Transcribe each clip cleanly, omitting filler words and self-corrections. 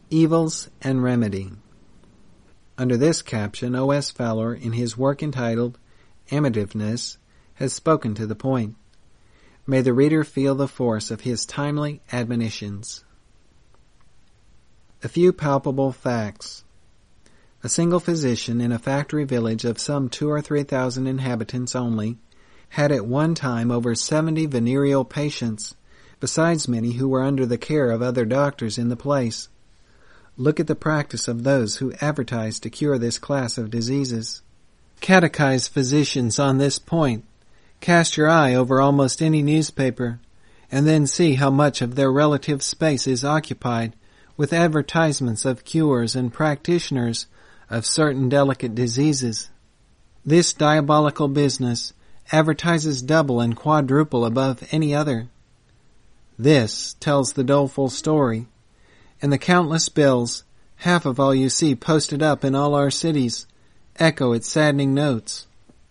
Evils and Remedy. Under this caption, O.S. Fowler, in his work entitled Amativeness, has spoken to the point. May the reader feel the force of his timely admonitions. A few palpable facts. A single physician in a factory village of some 2,000 or 3,000 inhabitants only had at one time over 70 venereal patients, besides many who were under the care of other doctors in the place. Look at the practice of those who advertise to cure this class of diseases. Catechize physicians on this point. Cast your eye over almost any newspaper, and then see how much of their relative space is occupied with advertisements of cures and practitioners of certain delicate diseases. This diabolical business advertises double and quadruple above any other. This tells the doleful story, and the countless bills, half of all you see posted up in all our cities, echo its saddening notes.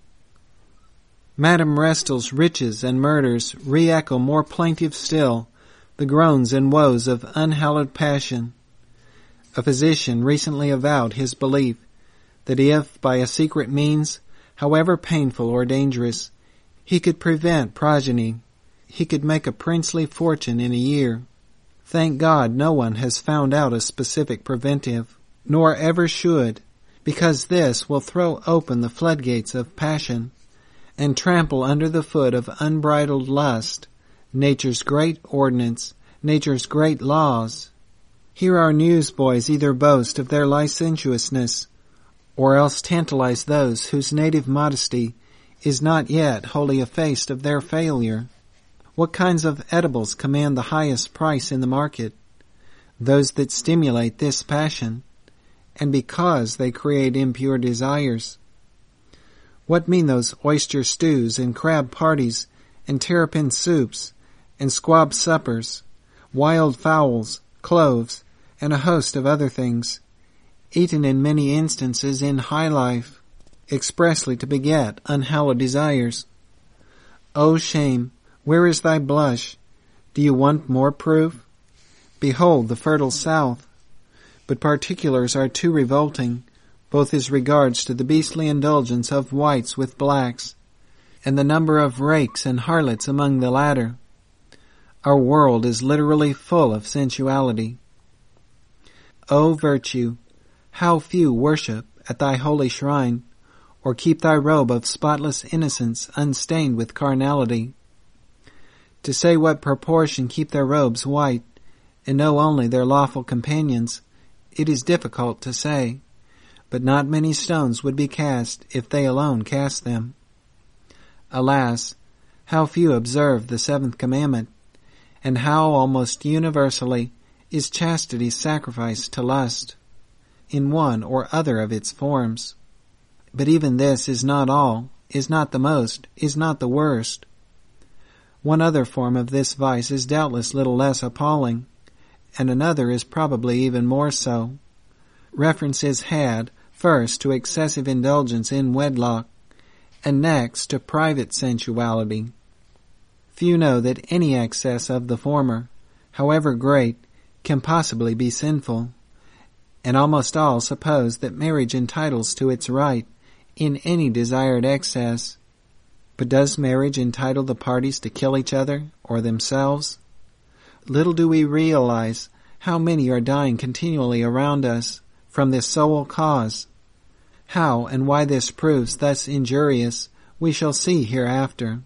Madame Restel's riches and murders re-echo more plaintive still the groans and woes of unhallowed passion. A physician recently avowed his belief that if, by a secret means, however painful or dangerous, he could prevent progeny, he could make a princely fortune in a year. Thank God no one has found out a specific preventive, nor ever should, because this will throw open the floodgates of passion and trample under the foot of unbridled lust nature's great ordinance, nature's great laws. Here our newsboys either boast of their licentiousness, or else tantalize those whose native modesty is not yet wholly effaced of their failure. What kinds of edibles command the highest price in the market? Those that stimulate this passion, and because they create impure desires. What mean those oyster stews and crab parties and terrapin soups and squab suppers, wild fowls, cloves, and a host of other things, eaten in many instances in high life, expressly to beget unhallowed desires? O shame! Where is thy blush? Do you want more proof? Behold the fertile South. But particulars are too revolting, both as regards to the beastly indulgence of whites with blacks, and the number of rakes and harlots among the latter. Our world is literally full of sensuality. O virtue, how few worship at thy holy shrine, or keep thy robe of spotless innocence unstained with carnality. To say what proportion keep their robes white, and know only their lawful companions, it is difficult to say, but not many stones would be cast if they alone cast them. Alas, how few observe the seventh commandment, and how almost universally is chastity sacrificed to lust, in one or other of its forms. But even this is not all, is not the most, is not the worst. One other form of this vice is doubtless little less appalling, and another is probably even more so. Reference is had, first to excessive indulgence in wedlock, and next to private sensuality. Few know that any excess of the former, however great, can possibly be sinful, and almost all suppose that marriage entitles to its right in any desired excess. But does marriage entitle the parties to kill each other or themselves? Little do we realize how many are dying continually around us from this sole cause. How and why this proves thus injurious we shall see hereafter.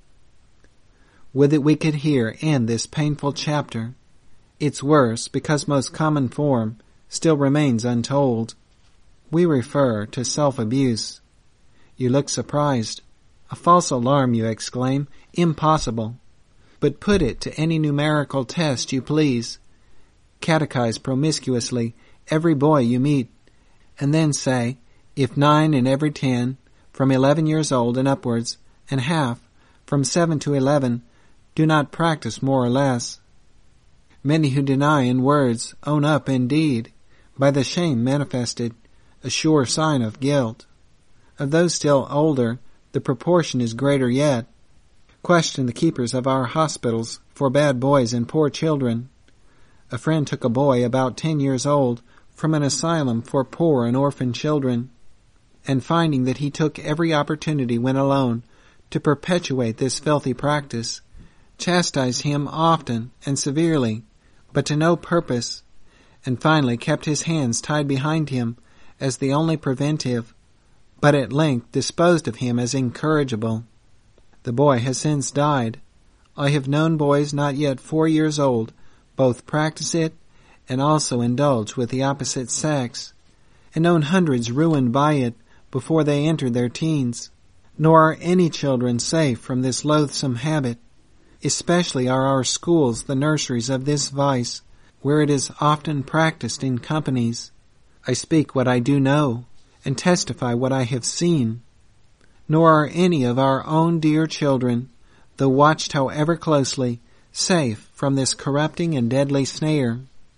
Would that we could here end this painful chapter. Its worst, because most common form, still remains untold. We refer to self-abuse. You look surprised. A false alarm, you exclaim. Impossible. But put it to any numerical test you please. Catechize promiscuously every boy you meet, and then say, if 9 in every 10, from 11 years old and upwards, and half, from 7 to 11, do not practice more or less. Many who deny in words own up in deed, by the shame manifested, a sure sign of guilt. Of those still older, the proportion is greater yet. Question the keepers of our hospitals for bad boys and poor children. a friend took a boy about 10 years old from an asylum for poor and orphan children, and finding that he took every opportunity when alone to perpetuate this filthy practice, chastised him often and severely, but to no purpose, and finally kept his hands tied behind him as the only preventive, but at length disposed of him as incorrigible. The boy has since died. I have known boys not yet 4 years old both practice it and also indulge with the opposite sex, and known hundreds ruined by it before they entered their teens. Nor are any children safe from this loathsome habit. Especially are our schools the nurseries of this vice, where it is often practiced in companies. I speak what I do know, and testify what I have seen. Nor are any of our own dear children, though watched however closely, safe from this corrupting and deadly snare.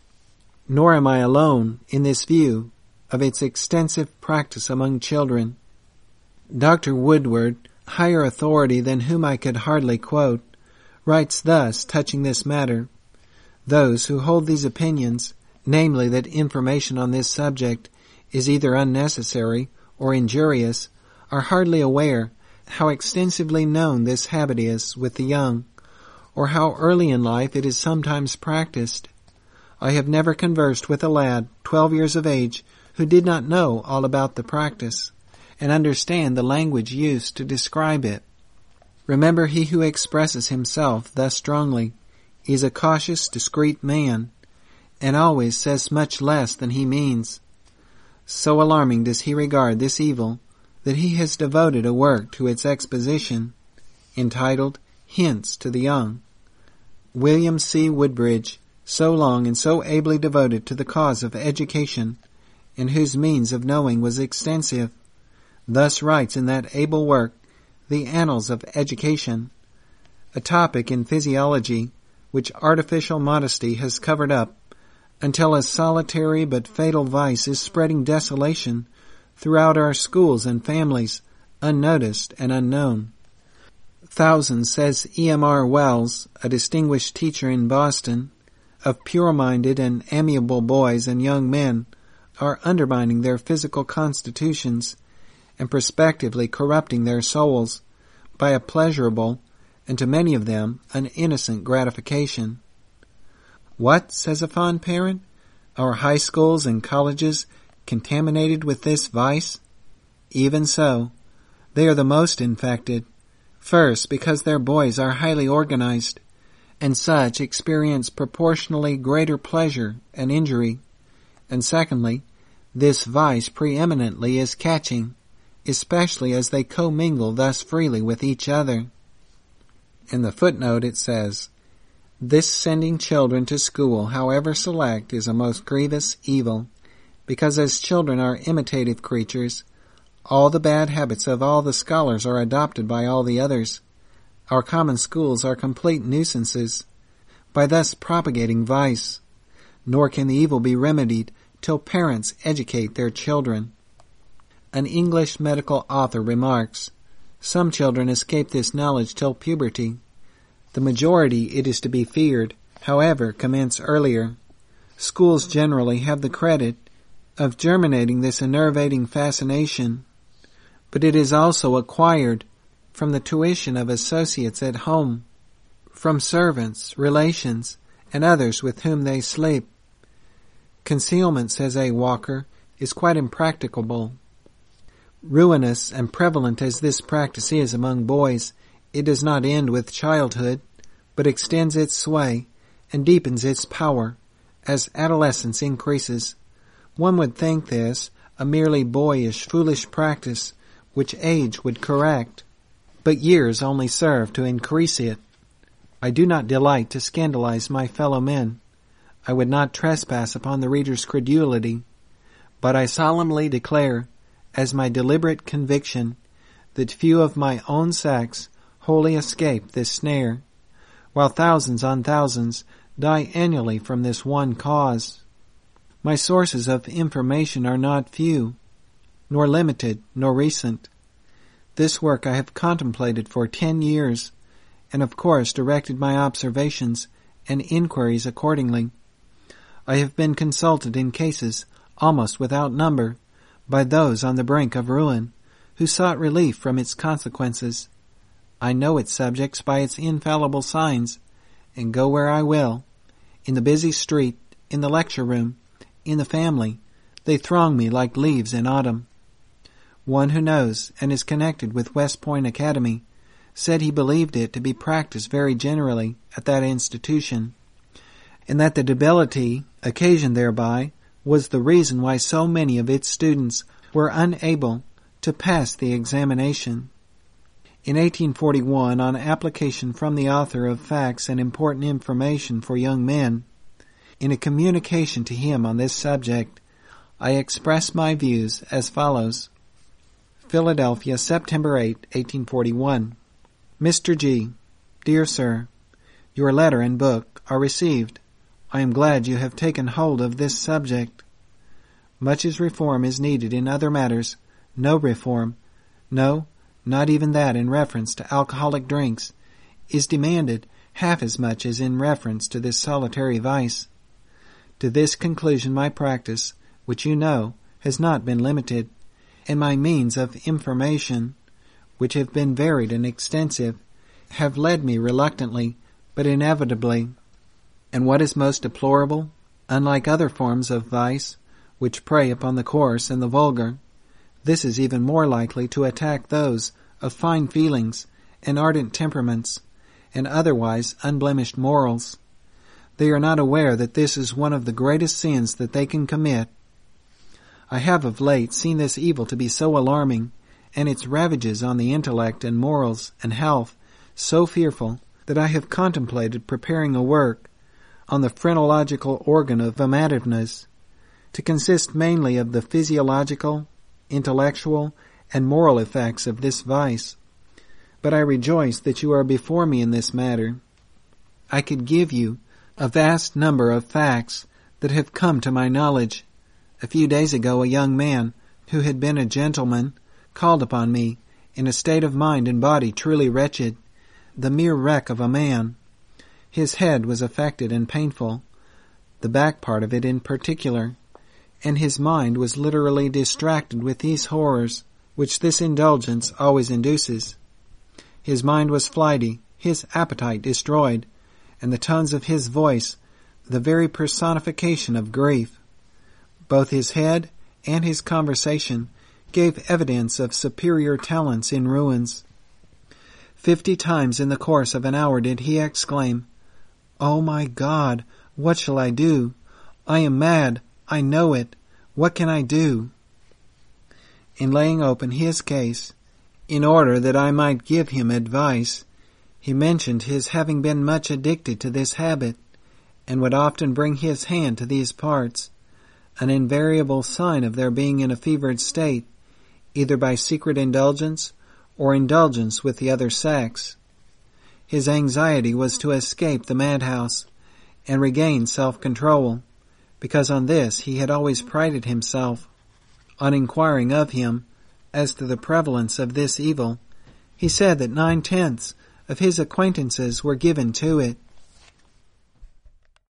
Nor am I alone in this view of its extensive practice among children. Dr. Woodward, higher authority than whom I could hardly quote, writes thus touching this matter: "Those who hold these opinions, namely that information on this subject is either unnecessary or injurious, are hardly aware how extensively known this habit is with the young, or how early in life it is sometimes practiced. I have never conversed with a lad 12 years of age who did not know all about the practice, and understand the language used to describe it. Remember, he who expresses himself thus strongly is a cautious, discreet man, and always says much less than he means. So alarming does he regard this evil that he has devoted a work to its exposition, entitled Hints to the Young. William C. Woodbridge, so long and so ably devoted to the cause of education, and whose means of knowing was extensive, thus writes in that able work, The Annals of Education, a topic in physiology which artificial modesty has covered up, until a solitary but fatal vice is spreading desolation throughout our schools and families, unnoticed and unknown. Thousands, says E.M.R. Wells, a distinguished teacher in Boston, of pure-minded and amiable boys and young men are undermining their physical constitutions and prospectively corrupting their souls by a pleasurable, and to many of them, an innocent gratification. What, says a fond parent, our high schools and colleges contaminated with this vice? Even so, they are the most infected. First, because their boys are highly organized, and such experience proportionally greater pleasure and injury. And secondly, this vice preeminently is catching, especially as they commingle thus freely with each other. In the footnote it says, "This sending children to school, however select, is a most grievous evil, because as children are imitative creatures, all the bad habits of all the scholars are adopted by all the others. Our common schools are complete nuisances, by thus propagating vice, nor can the evil be remedied till parents educate their children." An English medical author remarks, "Some children escape this knowledge till puberty. The majority, it is to be feared, however, commence earlier. Schools generally have the credit of germinating this enervating fascination, but it is also acquired from the tuition of associates at home, from servants, relations, and others with whom they sleep. Concealment, says A. Walker, is quite impracticable. Ruinous and prevalent as this practice is among boys, it does not end with childhood, but extends its sway and deepens its power as adolescence increases. One would think this a merely boyish, foolish practice which age would correct, but years only serve to increase it. I do not delight to scandalize my fellow men. I would not trespass upon the reader's credulity, but I solemnly declare, as my deliberate conviction, that few of my own sex wholly escape this snare, while thousands on thousands die annually from this one cause. My sources of information are not few, nor limited, nor recent. This work I have contemplated for 10 years, and of course directed my observations and inquiries accordingly. I have been consulted in cases almost without number by those on the brink of ruin, who sought relief from its consequences. I know its subjects by its infallible signs, and go where I will. In the busy street, in the lecture room, in the family, they throng me like leaves in autumn. One who knows and is connected with West Point Academy said he believed it to be practiced very generally at that institution, and that the debility occasioned thereby was the reason why so many of its students were unable to pass the examination. In 1841, on application from the author of Facts and Important Information for Young Men, in a communication to him on this subject, I expressed my views as follows. Philadelphia, September 8, 1841. Mr. G. Dear Sir, your letter and book are received. I am glad you have taken hold of this subject. Much as reform is needed in other matters, no reform, no, not even that in reference to alcoholic drinks, is demanded half as much as in reference to this solitary vice. To this conclusion my practice, which you know, has not been limited, and my means of information, which have been varied and extensive, have led me reluctantly, but inevitably. And what is most deplorable, unlike other forms of vice, which prey upon the coarse and the vulgar, this is even more likely to attack those of fine feelings and ardent temperaments, and otherwise unblemished morals. They are not aware that this is one of the greatest sins that they can commit. I have of late seen this evil to be so alarming, and its ravages on the intellect and morals and health so fearful, that I have contemplated preparing a work on the phrenological organ of vomitiveness, to consist mainly of the physiological, intellectual, and moral effects of this vice. But I rejoice that you are before me in this matter. I could give you a vast number of facts that have come to my knowledge. A few days ago a young man, who had been a gentleman, called upon me, in a state of mind and body truly wretched, the mere wreck of a man. His head was affected and painful, the back part of it in particular, and his mind was literally distracted with these horrors, which this indulgence always induces. His mind was flighty, his appetite destroyed, and the tones of his voice the very personification of grief. Both his head and his conversation gave evidence of superior talents in ruins. 50 times in the course of an hour did he exclaim, "Oh my God, what shall I do? I am mad, I know it. What can I do?" In laying open his case, in order that I might give him advice, he mentioned his having been much addicted to this habit, and would often bring his hand to these parts, an invariable sign of their being in a fevered state, either by secret indulgence or indulgence with the other sex. His anxiety was to escape the madhouse and regain self-control, because on this he had always prided himself. On inquiring of him as to the prevalence of this evil, he said that 9/10 of his acquaintances were given to it.